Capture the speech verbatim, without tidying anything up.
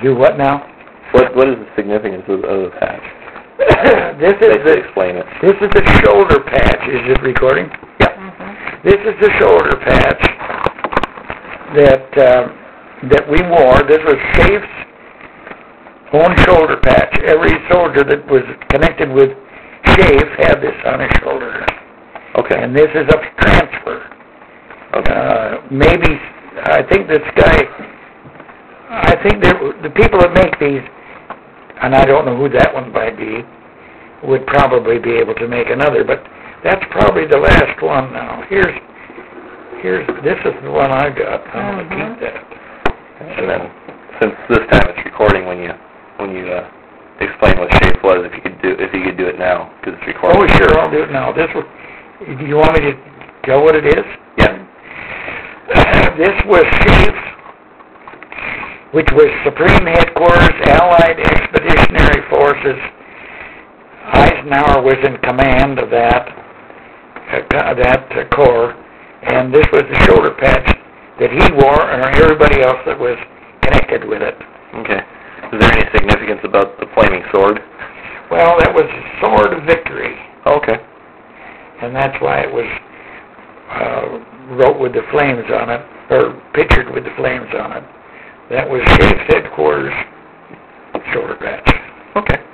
Do what now? What What is the significance of, of the patch? This is Basically the, explain it. this is the shoulder patch. Is it recording? Yeah. Mm-hmm. This is the shoulder patch that uh, that we wore. This was SAFE's own shoulder patch. Every soldier that was connected with SAFE had this on his shoulder. Okay. And this is a transfer. Okay. Uh, maybe, I think this guy, I think that the people that make these, and I don't know who that one might be, would probably be able to make another, but that's probably the last one now. Here's, here's, this is the one I got. I'm going to keep that. And then, since this time it's recording, when you when you uh, explain what SAFE was, if you could do if you could do it now, because it's recording. Oh, sure, I'll do it now. This was, do you want me to tell what it is? Yeah. This was SAFE, which was Supreme Headquarters, Allied Expeditionary Forces. Eisenhower was in command of that, uh, that uh, corps, and this was the shoulder patch that he wore, and everybody else that was connected with it. Okay. Is there any significance about the flaming sword? Well, that was the sword of victory, Oh, okay. and that's why it was uh, wrote with the flames on it, or pictured with the flames on it. That was SAFE's headquarters shoulder patch. Okay.